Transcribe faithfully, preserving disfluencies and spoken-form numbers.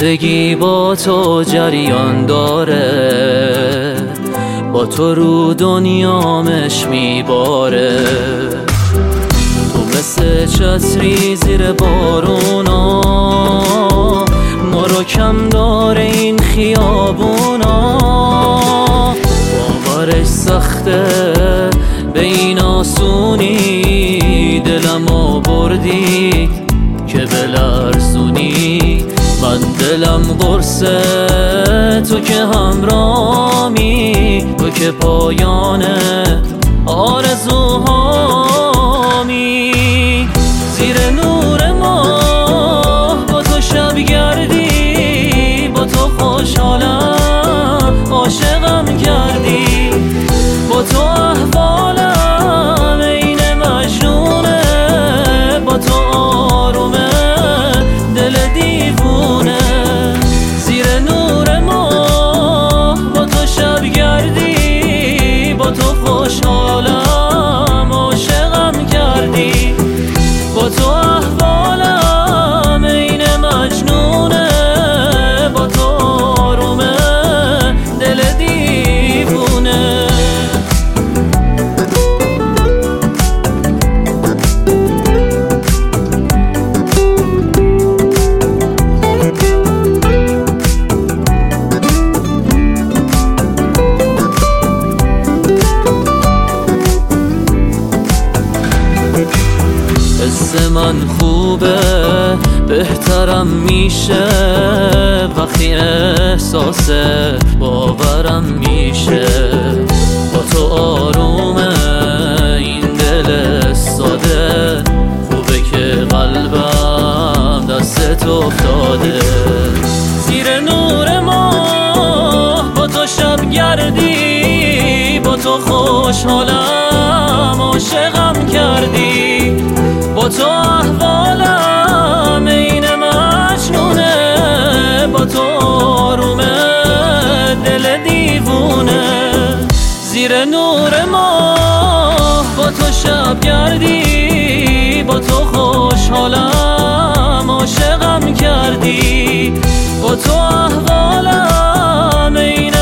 زندگی با تو جریان داره، با تو رو دنیامش میباره. تو مثل چتری زیر بارونا، ما رو کم داره این خیابونا. باورش سخته به این آسونی، دلم آوردی که بلرزونی. من دلم قرصه تو که همرامی، تو که پایان آرزوهامی. زیر نور ماه با تو شب گردی، با تو خوشحالم عاشقم کردی. با تو احوالم این مجنونه، با تو آرومه دل دیوونه. زیر نور ماه با تو شب گردی، با تو خوشحالم عاشقم کردی. با تو احوالم این مجنونه، با تو آرومه دل دیوونه. حس من خوبه بهترم میشه، وقتی احساس باورم میشه. با تو آرومه این دل ساده، خوبه که قلبم دست افتاده. زیر نور ماه با تو شب گردی، با تو خوشحالم عاشقم کردی. با تو احوالم این مجنونه، با تو آرومه دل دیوونه. زیر نور ماه با تو شب گردی، با تو خوشحالم عاشقم کردی. با تو احوالم این